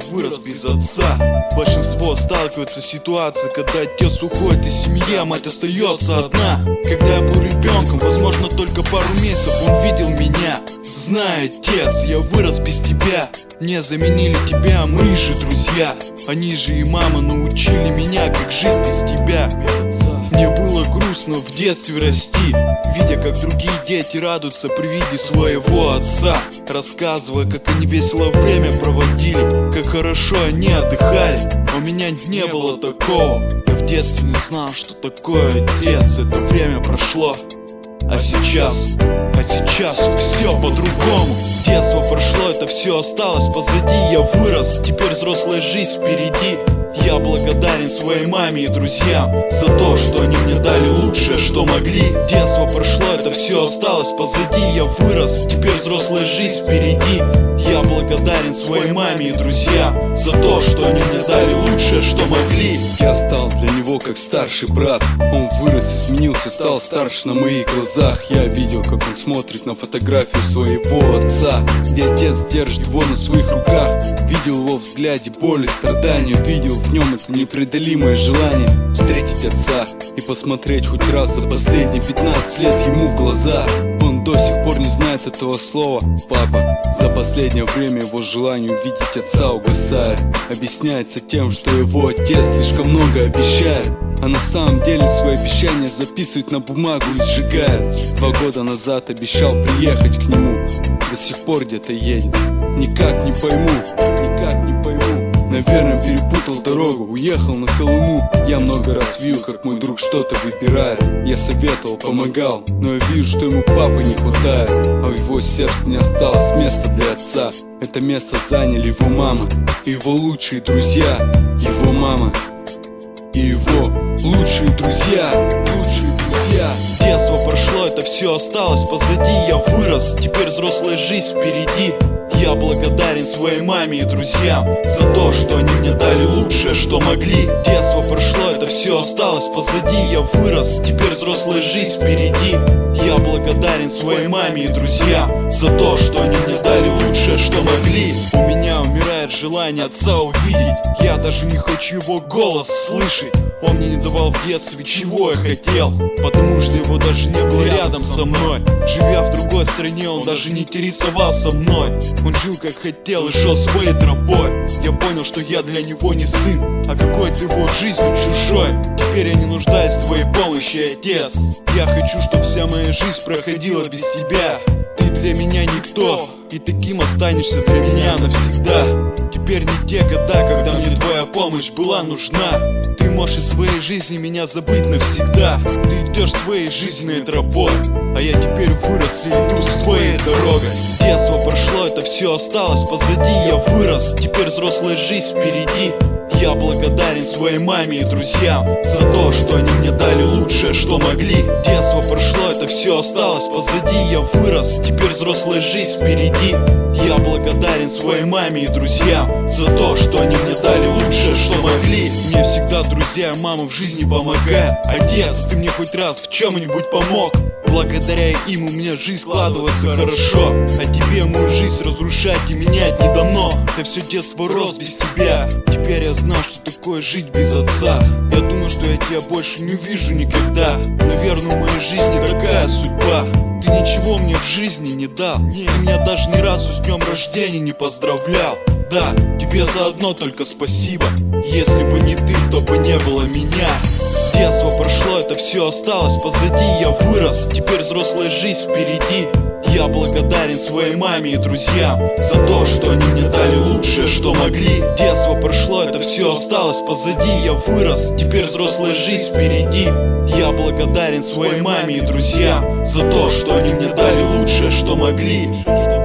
вырос без отца. Большинство сталкиваются с ситуацией, когда отец уходит из семьи, а мать остается одна. Когда я был ребенком, возможно, только пару месяцев он видел меня. Знай, отец, я вырос без тебя. Не заменили тебя мои же друзья. Они же и мама научили меня, как жить без тебя. Мне было грустно в детстве расти, видя, как другие дети радуются при виде своего отца, рассказывая, как они весело время проводили, как хорошо они отдыхали. У меня не было такого. Я в детстве не знал, что такое отец. Это время прошло. А сейчас все по-другому. Детство прошло, это все осталось позади. Я вырос, теперь взрослая жизнь впереди. Я благодарен своей маме и друзьям за то, что они мне дали лучшее, что могли. Детство прошло, это все осталось позади. Я вырос, теперь взрослая жизнь впереди. Я благодарен своей маме и друзьям за то, что они мне дали лучшее, что могли. Я стал для него как старший брат. Он вырос, изменился, стал старше на моих глазах. Я видел, как он смотрит на фотографию своего отца, где отец держит его на своих руках. Видел его взгляде боль и страдания. Видел в нем это непреодолимое желание встретить отца и посмотреть хоть раз за последние 15 лет ему в глаза. Он до сих пор не знает этого слова «папа». За последнее время его желание увидеть отца угасает. Объясняется тем, что его отец слишком много обещает, а на самом деле свои обещания записывает на бумагу и сжигает. 2 года назад обещал приехать к нему, до сих пор где-то едет. Никак не пойму. Наверное, перепутал дорогу, уехал на Колыму. Я много раз видел, как мой друг что-то выбирает. Я советовал, помогал, но я вижу, что ему папы не хватает. А в его сердце не осталось места для отца. Это место заняли его мама и его лучшие друзья. Его мама и его лучшие друзья. Детство прошло, это все осталось позади. Я вырос, теперь взрослая жизнь впереди. Я благодарен своей маме и друзьям за то, что они мне дали лучшее, что могли. Детство прошло, это все осталось позади. Я вырос, теперь взрослая жизнь впереди. Я благодарен своей маме и друзьям за то, что они мне дали лучшее, что могли. У меня умирает желание отца увидеть. Я даже не хочу его голос слышать. Он мне не давал в детстве, чего я хотел, потому что его даже не было рядом со мной. Живя в другой стране, он даже не интересовался мной. Он жил как хотел и шел своей тропой. Я понял, что я для него не сын, а какой-то его жизнью чужой. Теперь я не нуждаюсь в твоей помощи, отец. Я хочу, чтобы вся моя жизнь проходила без тебя. Ты для меня никто, и таким останешься для меня навсегда. Теперь не те года, когда мне твоя помощь была нужна. Ты можешь из своей жизни меня забыть навсегда. Ты идешь своей жизненной тропой, а я теперь вырос и иду своей дорогой. Детство прошло, это все осталось позади. Я вырос, теперь взрослая жизнь впереди. Я благодарен своей маме и друзьям за то, что они мне дали лучшее, что могли. Детство прошло, это все осталось позади. Я вырос, теперь взрослая жизнь впереди. Я благодарен своей маме и друзьям за то, что они мне дали лучшее, что могли. Мне всегда друзья и мама в жизни помогают. Отец, ты мне хоть раз в чем-нибудь помог? Благодаря им у меня жизнь складывается хорошо. А тебе мою жизнь разрушать и менять не дано. Я все детство рос без тебя. Теперь я знаю, что такое жить без отца. Я думаю, что я тебя больше не увижу никогда. Наверное, в моей жизни такая судьба. Ты ничего мне в жизни не дал. Ты меня даже ни разу с днем рождения не поздравлял. Да, тебе заодно только спасибо. Если бы не ты, то бы не было меня. Детство прошло, это все осталось позади. Я вырос, теперь взрослая жизнь впереди. Я благодарен своей маме и друзьям за то, что они мне дали лучшее, что могли. Детство прошло, это все осталось позади. Я вырос, теперь взрослая жизнь впереди. Я благодарен своей маме и друзьям за то, что они мне дали лучшее, что могли.